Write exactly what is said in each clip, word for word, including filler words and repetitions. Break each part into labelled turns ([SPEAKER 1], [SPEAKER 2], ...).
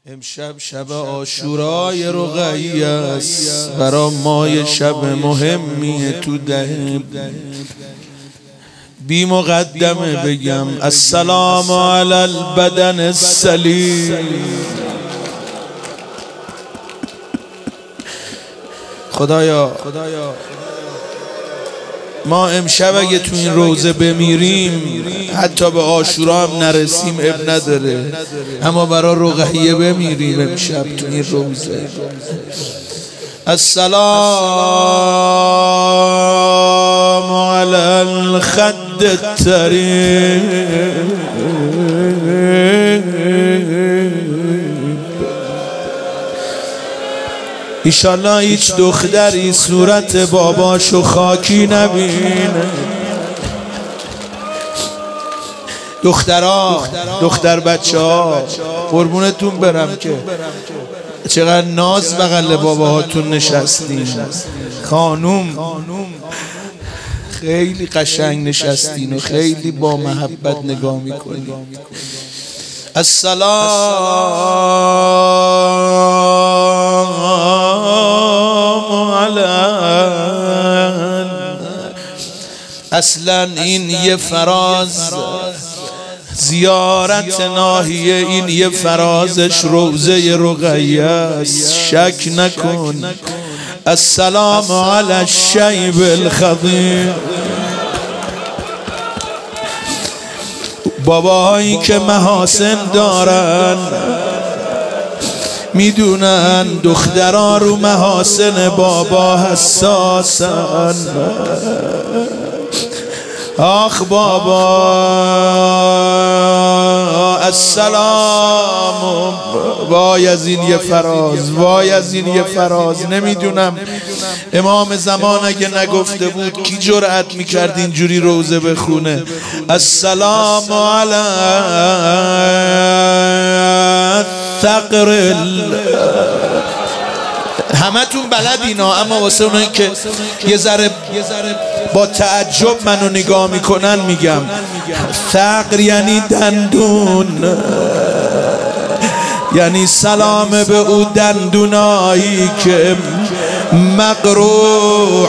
[SPEAKER 1] امشب شب عاشورای رقیه است، برا مای شب مهمیه تو دهیم. بی مقدمه بگم السلام علی البدن السلیم. خدایا ما امشب اگه تو این روزه بمیریم، حتی به عاشورا هم نرسیم اب نداره، اما برای رقیه بمیریم امشب تو این روزه. السلام علی الخد الطریب. ایشالله هیچ دختری صورت باباشو خاکی نبینه. دخترها، دختر بچه ها، قربونتون برم که چقدر ناز بغل باباهاتون نشستین. خانوم خیلی قشنگ نشستین و خیلی با محبت نگاه میکنین. السلام علیکم. اصلا این یه فراز، زیارت ناحیه این یه فرازش روزه رقیه است، شک نکن. السلام علی الشیب الخضیر. باباهایی که محاسن دارن میدونن دختران رو محاسن بابا حساسن. آخ بابا السلام. وای از این یه فراز، وای از این یه فراز. نمیدونم امام زمان اگه نگفته بود کی جرأت میکرد اینجوری روزه بخونه. السلام علی الثقر. همه تون بلد اینا، اما واسه اونایی که یه ذره با تعجب منو نگاه میکنن میگم ثقر یعنی دندون، یعنی سلام به او دندونایی که مقروع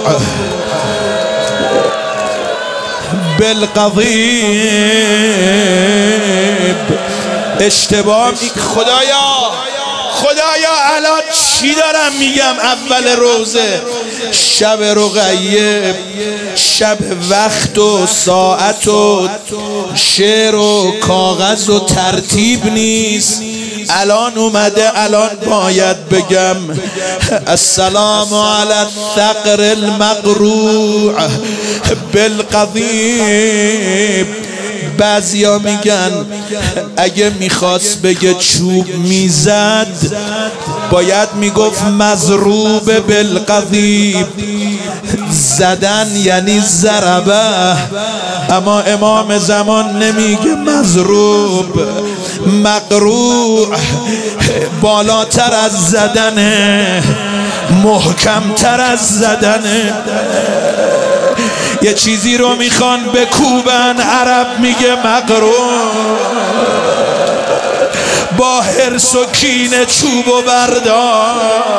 [SPEAKER 1] بالقضیب. اشتباه می خدایا خدایا الان چی دارم میگم؟ اول روزه شب رقیه، شب وقت و ساعت و شعر و کاغذ و ترتیب نیست. الان اومده، الان باید بگم السلام علی الثقر المقروع بالقضیب. بعضیا میگن اگه میخواست بگه چوب میزد باید میگفت مضروب بالقضیب. زدن یعنی ضربه، اما امام زمان نمیگه مضروب. مقروع بالاتر از زدنه، محکمتر از زدنه. یه چیزی رو میخوان بکوبن، عرب میگه مقروع. با حرص و کینه چوب و بردار.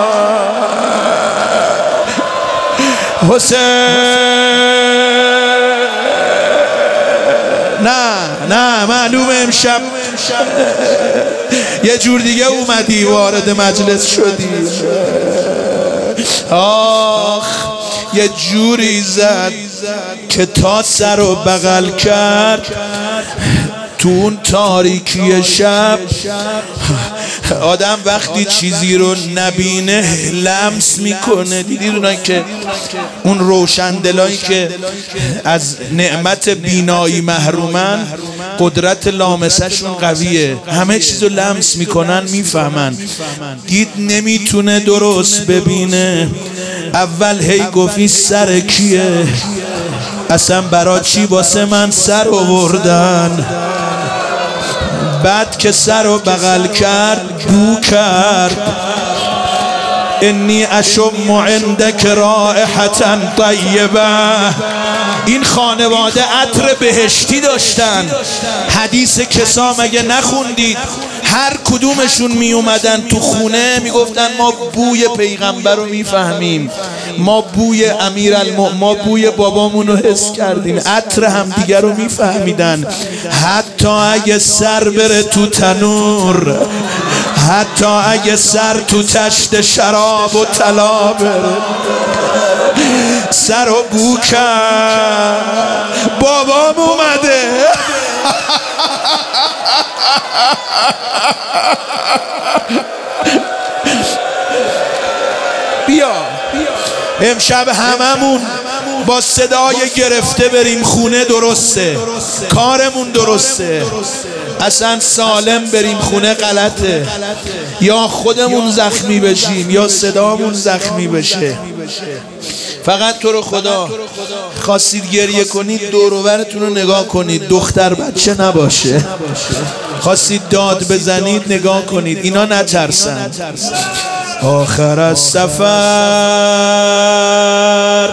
[SPEAKER 1] حسین نه نه معلومه امشب یه جور دیگه اومدی وارد مجلس شدی. آخ یه جوری زد که تا سر و بغل کرد تو اون تاریکی شب. آدم وقتی چیزی رو نبینه لمس میکنه. دیدید اونایی که اون روشندلایی که از نعمت بینایی محرومن، قدرت لامسه شون قویه، همه چیزو لمس میکنن، میفهمن. دید نمیتونه درست ببینه، اول هی گفتی سر کیه؟ اصلا برا چی واسه من سر آوردن؟ بعد که سر رو بغل کرد بو کرد. انی اشم عندک رائحة طیبه. این خانواده عطر بهشتی داشتن. حدیث کسا مگه نخوندید؟ هر کدومشون می اومدن تو خونه میگفتن ما بوی پیغمبر رو میفهمیم، ما بوی امیرالمؤمنین، ما بوی بابامون رو حس کردیم، عطر هم دیگر رو میفهمیدن. حتی اگه سر بره تو تنور، حتی اگه سر تو تشت شراب و طلا بره، سر و بو کرد بابام اومده. بیا امشب هممون با صدای گرفته بریم خونه. درسته کارمون درسته، اصلا سالم بریم خونه غلطه. یا خودمون زخمی بشیم یا صدامون زخمی بشه. فقط تو رو خدا خواستید گریه کنید دور و برتون رو نگاه کنید، دختر بچه نباشه. خواستید داد بزنید نگاه کنید، اینا نترسن. آخر از سفر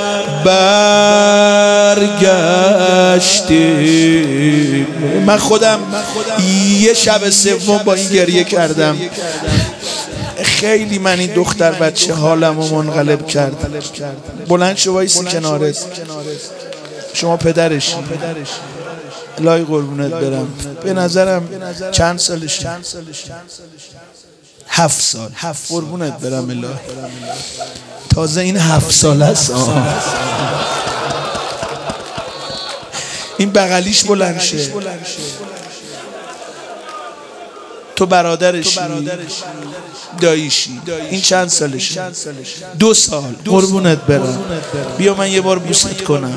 [SPEAKER 1] برگشتیم. من خودم یه شب سوم با این گریه کردم. خیلی من این دختر بچه حالم رو منقلب کرد. بلند شو وایسی کنارت، شما پدرشی. الهی قربونت برم. به نظرم چند سالش؟ هفت سال. قربونت برم الهی. تازه این هفت سال است. این بغلیش بلند شه. تو برادرشی، داییشی. این چند سالشه؟ دو سال. قربونت برم. بیا من یه بار بوست کنم.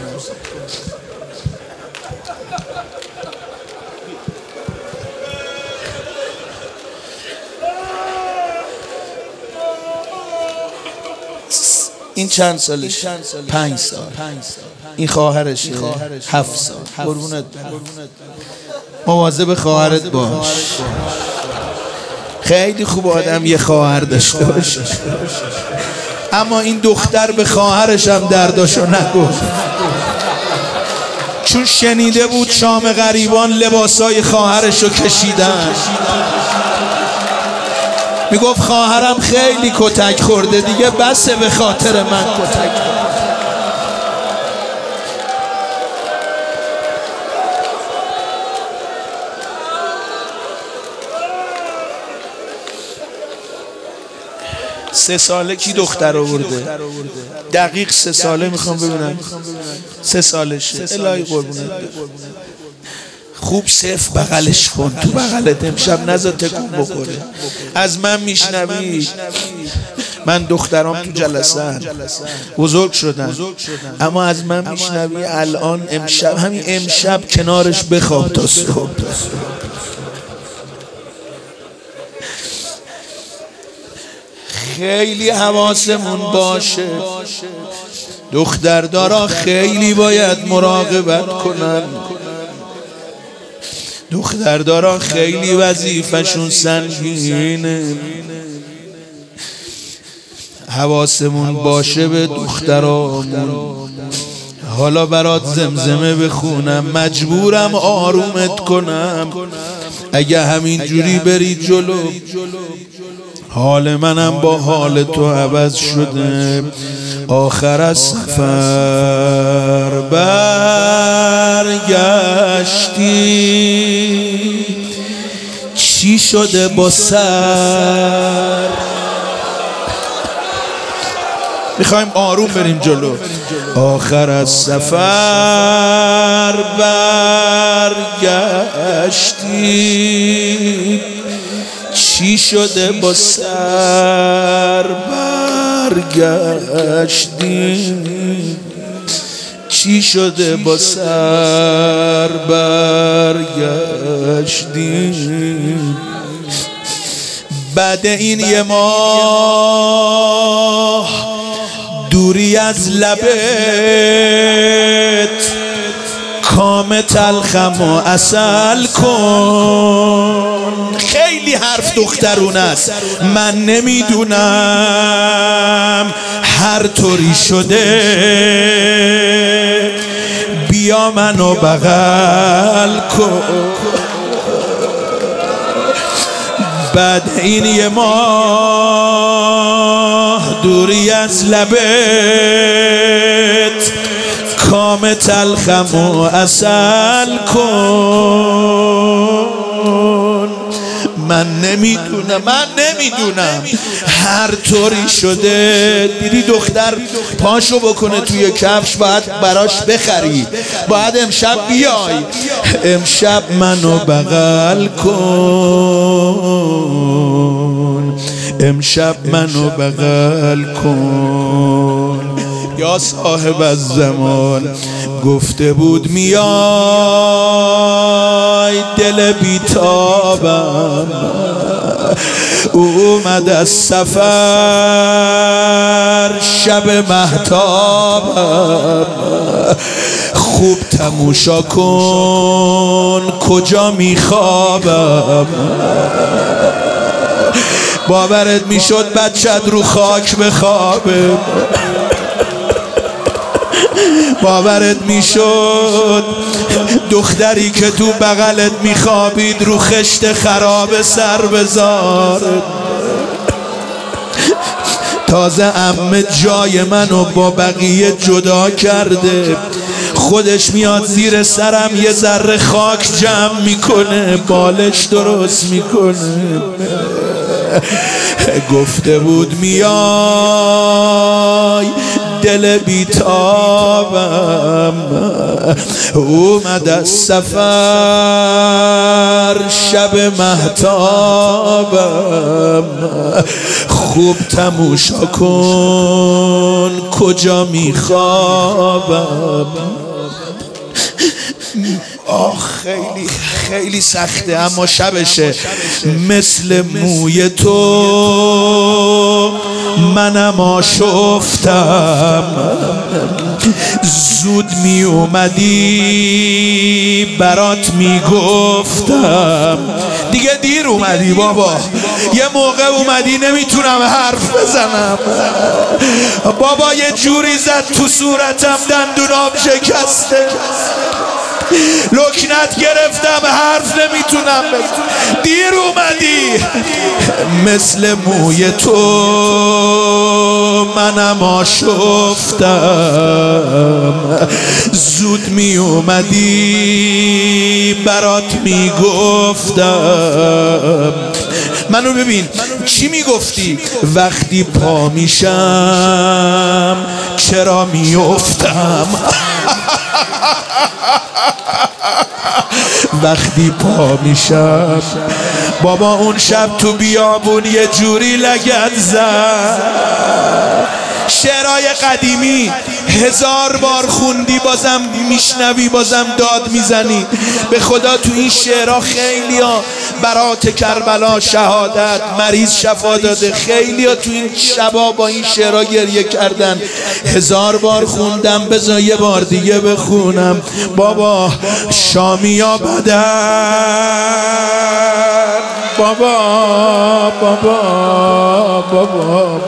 [SPEAKER 1] این چند سالش؟ پنج سال. این خواهرشه هفت سال. قربونت برم. مواظب خواهرت باش. خیلی خوب آدم یه خواهر داشته باشه، اما این دختر به خواهرش هم درداشو نگفت، چون شنیده بود شام غریبان لباسای خواهرشو کشیدن. میگفت خواهرم خیلی کتک خورده دیگه، بسه به خاطر من کتک خورده. سه ساله کی دختر آورده؟ دقیق سه ساله میخوام ببینم. سه سالشه. الهی قربونت. خوب صف بغلش کن، تو بغلت امشب نذار تکون بخوره. از من میشنوی؟ من دخترام تو جلسه بزرگ شدن، اما از من میشنوی الان امشب، همین امشب کنارش بخواب تا صبح. خیلی حواسمون باشه، دختردارا خیلی باید مراقبت کنن. دختردارا خیلی وظیفشون سنگینه. حواسمون باشه به دخترامون. حالا برات زمزمه بخونم، مجبورم آرومت کنم. اگه همین جوری بری جلو، حال منم با حال تو عوض شده. آخر از سفر برگشتی، چی شده با سر؟ میخوایم آروم بریم جلو. آخر از سفر برگشتی، چی شده با سر برگشتی؟ چی شده با سر برگشتی؟ بعد این یه ماه دوری از لبت، کام تلخم و عسل کن. خیلی حرف دخترون است، من نمیدونم هر طوری شده. بیا منو بغل کن. بعد این یه ماه دوری از لبت، کام تلخم و عسل کن. من نمیدونم من نمیدونم هر طوری شده. دیدی دختر پاشو بکنه توی کفش، باید براش بخری، باید امشب بیای، امشب منو بغل کن، امشب منو بغل کن. یا صاحب الزمان گفته بود میای، دل بیتابم اومد از سفر، شب مهتابم. خوب تماشا کن کجا میخوابم. باورت میشد بچت رو خاک بخوابه، باورت میشد دختری که تو بغلت میخوابید رو خشت خراب سر بذار. تازه عمه جای منو با بقیه جدا کرده، خودش میاد زیر سرم یه ذره خاک جمع میکنه، بالش درست میکنه. گفته بود میای، دل بیتابم اومد از سفر، شب مهتابم. خوب تماشا کن کجا میخوابم. آه خیلی خیلی سخته اما شبشه. مثل موی تو منم آشفتم، زود می اومدی برات می گفتم. دیگه دیر اومدی بابا، یه موقع اومدی نمیتونم حرف بزنم. بابا یه جوری زد تو صورتم دندونام شکسته، لکنت گرفتم حرف نمیتونم بزنم. دیر اومدی. مثل موی تو منم آشفتم، زود می اومدی برات می گفتم. منو ببین چی میگفتی؟ وقتی پا میشم چرا میافتم؟ وقتی پا میشم. بابا اون شب تو بیابون یه جوری لگد زد. شعرهای قدیمی هزار بار خوندی بازم میشنوی، بازم داد میزنی. به خدا تو این شعرها خیلی ها برات کربلا شهادت، مریض شفا داده. خیلی ها تو این شبا با این شعرها گریه کردن. هزار بار خوندم، بذار یه بار دیگه بخونم. بابا شامی ها بدن، بابا بابا بابا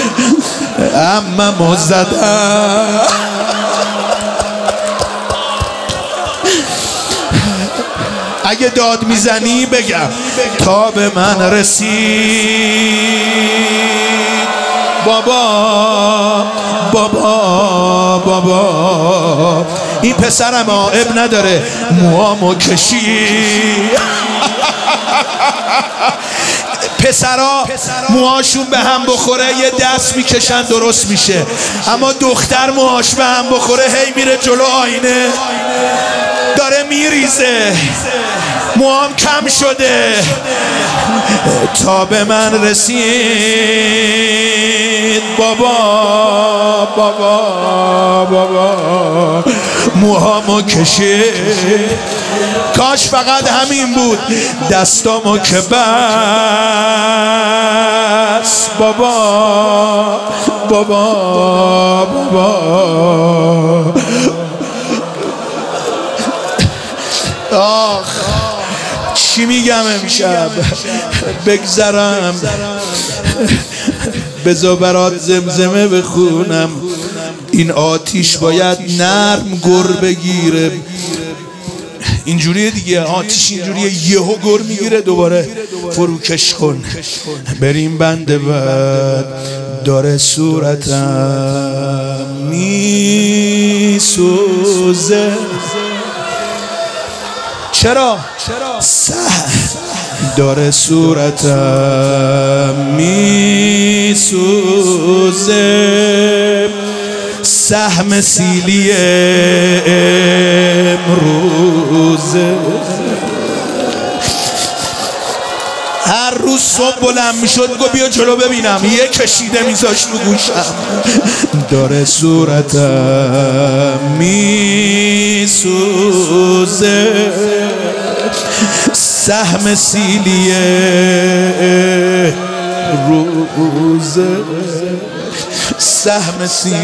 [SPEAKER 1] عممو زدن. اگه داد میزنی بگم تا به من رسید. بابا بابا بابا این پسرم عیب نداره موامو کشید. پسرا موهاشون به هم بخوره یه دست میکشن درست میشه، اما دختر موهاش به هم بخوره هی میره جلو آینه داره میریزه، موهام کم شده. تا به من رسید بابا بابا بابا موهامو کشید. کاش فقط همین بود، دستامو که بس. بابا بابا بابا آخ چی میگم امشب بگذرم. بذار برات زمزمه بخونم. این آتیش باید نرم گر بگیره. اینجوریه دیگه، آتیش اینجوریه، یهو گر میگیره دوباره فروکش کن. بریم بنده بد داره صورتم میسوزه. چرا؟ سه داره صورتم میسوزه، سهم سیلی امروزه. هر روز صبح بلند میشد گو بیا جلو ببینم، یه کشیده میذاشت رو گوشم. داره صورتم میسوزه، سهم سیلی روزه، سهم سیلی.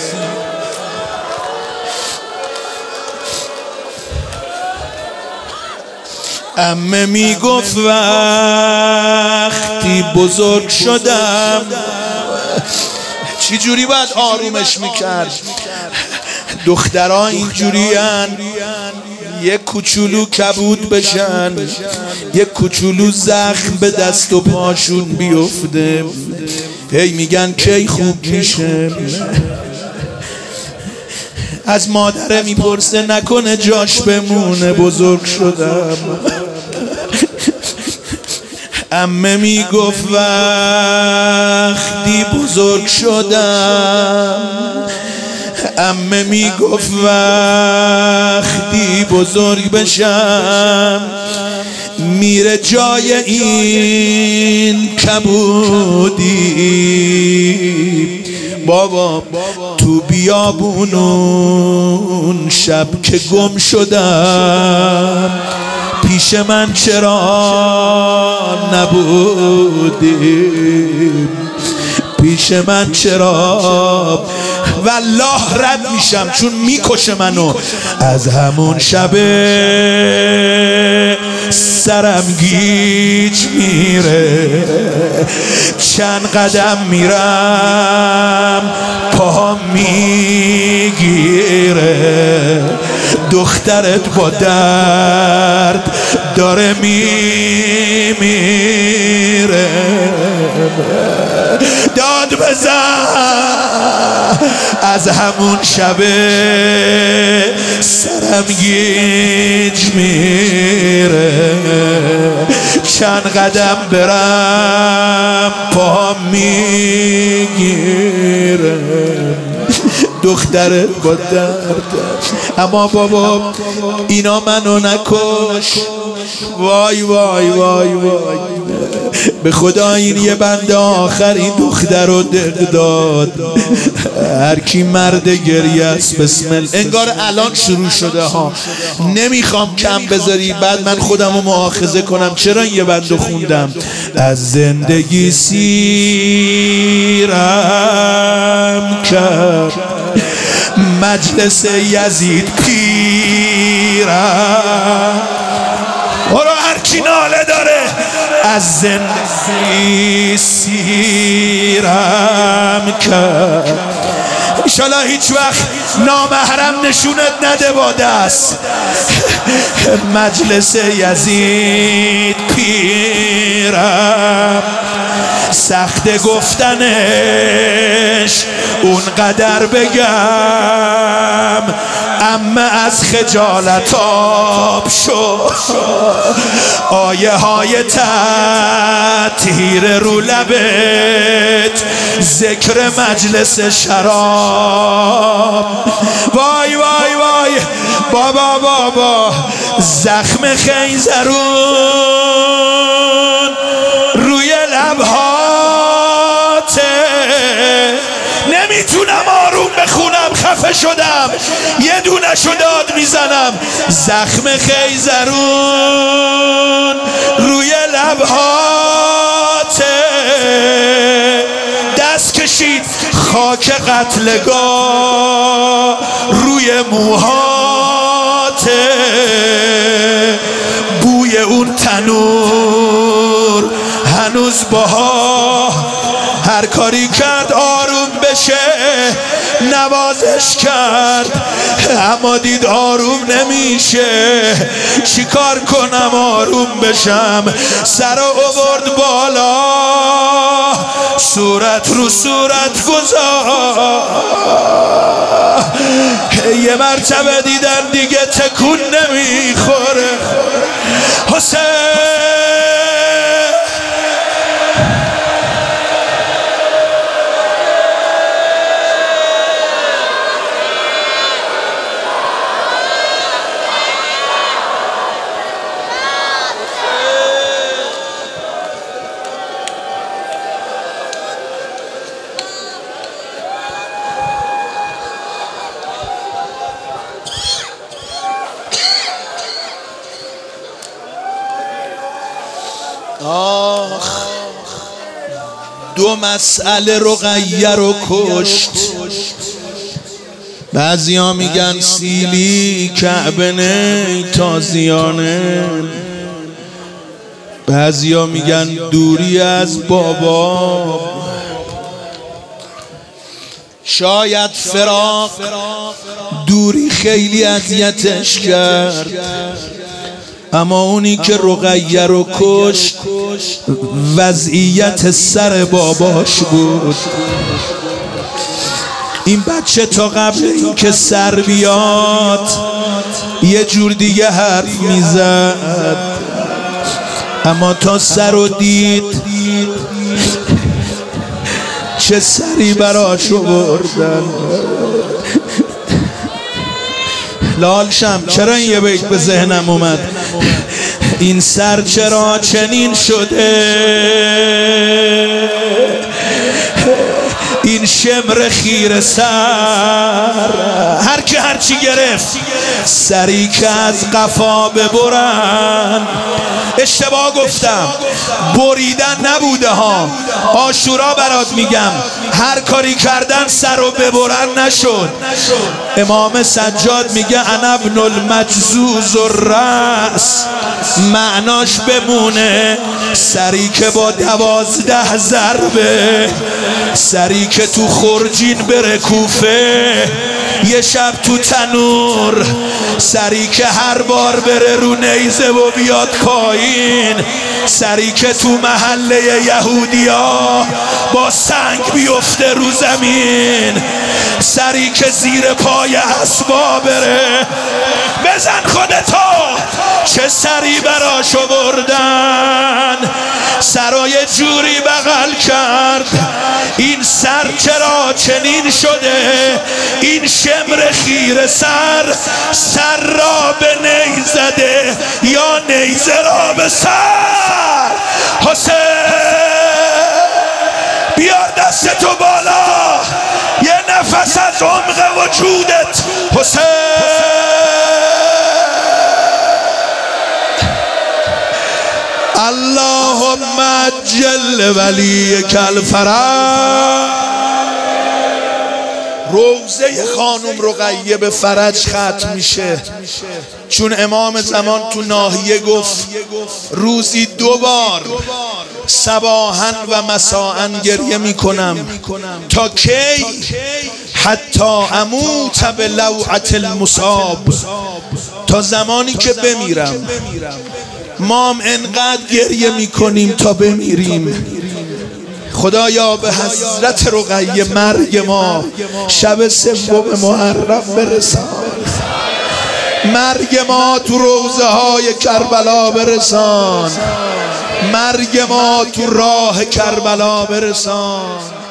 [SPEAKER 1] عمه میگفت وقتی بزرگ شدم، چی جوری باید آرومش میکرد؟ دخترها اینجورین، یک کوچولو کبود بشن، یک کوچولو زخم به دست و پاشون بیفته، هی میگن کی خوب میشه. از مادره میپرسه نکنه جاش بمونه بزرگ شدم. عمه میگفت وقتی بزرگ شدم، عمه میگفت وقتی بزرگ بشم، میره جای این کبودی. بابا تو بیابون اون شب که گم شدم، پیش من چرا نبودی؟ پیش من چرا؟ والله رد میشم چون میکشه منو. از همون شب سرم گیج میره، چند قدم میرم پاهم میگیره. دخترت با درد داره میمیره، داد بزن. از همون شب سرم گیج میره، چند قدم برم پاهم میگیره. دخترت با درد. اما بابا اینا منو نکش، وای وای وای وای. به خدا این یه بنده آخر این دختر رو دق داد. هر کی مرد گریه است بسم الله. انگار الان شروع شده ها. نمیخوام کم بذاری بعد من خودم رو مؤاخذه کنم چرا این یه بنده خوندم. از زندگی سیرم کرد مجلس یزید پیرم. برو هر کی ناله داره. از زندگی سیرم کرد. انشالله هیچ وقت نامحرم نشونت نده با دست. مجلس یزید پیرم، سخت گفتنش اونقدر بگم، اما از خجالت آب شد. آیه های تطهیر رو لبت، ذکر مجلس شراب. وای وای وای بابا بابا، زخم خیزرون روی لبهاته. نمیتونم آروم بخونم، خفه شدم، یه دونه شو داد میزنم. زخم خیزرون روی لبهاته، دست کشید خاک قتلگاه روی موهاته. بوی اون تنور هنوز باها هر کاری کرد آروم بشه نوازش کرد، اما دید آروم نمیشه. چیکار کنم آروم بشم؟ سر آورد بالا، صورت رو صورت گذار. یه مرتبه دیدن دیگه تکون نمیخوره. حسین آخ دو مسئله رقیه رو کشت. بعضی ها میگن سیلی کعبه نه تازیانه، بعضی ها میگن دوری از بابا. شاید فراق دوری خیلی اذیتش کرد، اما اونی که رقیه رو کشت وضعیت سر باباش بود. این بچه تا قبل این که سر بیاد یه جور دیگه حرف میزد، اما تا سر رو دید چه سری براش آوردن. لال شم چرا این یه بیت به ذهنم اومد؟ این سر چرا چنین شده، این شمر خیر سر. هر که هرچی گرفت سری که از قفا ببرن. اشتباه گفتم، بریدن نبوده ها، عاشورا برات میگم. هر کاری کردن سر رو ببرن نشد. امام سجاد میگه انا ابن المجزوز الرأس، معناش بمونه سری که با دوازده ضربه، سری که تو خرجین بره کوفه، یه شب تو تنور، سری که هر بار بره رو نیزه و بیاد پایین، سری که تو محله یهودیا با سنگ بیفته رو زمین، سری که زیر پای اسبا بره. بزن خودتو چه سری براش آوردن، سرای جوری بغل کرد. این سر چرا چنین شده، این شمر خیر سر، سر را به نی زده یا نیزه را به سر. حسین بیار دستتو بالا، یه نفس از عمق وجودت. حسین اللهم عجل ولیک الفرج. روزه خانم رقیه به فرج ختم میشه، چون امام زمان تو ناحیه گفت روزی دو بار صباحاً و مساءاً گریه میکنم. تا کی؟ حتی اموت بلوعة المصاب، تا زمانی که بمیرم. ما هم انقدر گریه میکنیم تا بمیریم. خدایا به حضرت رقیه مرگ ما شب سوم محرم برسان، مرگ ما تو روضه های کربلا برسان، مرگ ما تو راه کربلا برسان.